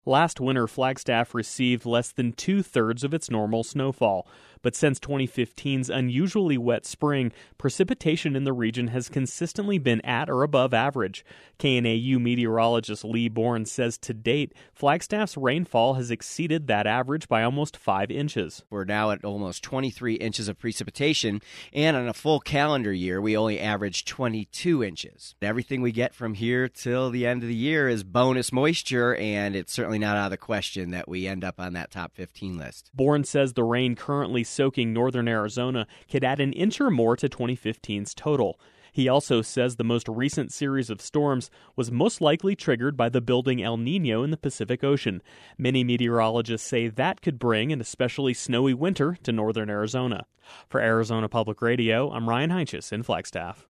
Last winter, Flagstaff received less than two-thirds of its normal snowfall. But since 2015's unusually wet spring, precipitation in the region has consistently been at or above average. KNAU meteorologist Lee Bourne says to date, Flagstaff's rainfall has exceeded that average by almost 5 inches. We're now at almost 23 inches of precipitation, and on a full calendar year, we only average 22 inches. Everything we get from here till the end of the year is bonus moisture, and it's certainly not out of the question that we end up on that top 15 list. Bourne says the rain currently soaking northern Arizona could add an inch or more to 2015's total. He also says the most recent series of storms was most likely triggered by the building El Nino in the Pacific Ocean. Many meteorologists say that could bring an especially snowy winter to northern Arizona. For Arizona Public Radio, I'm Ryan Heinches in Flagstaff.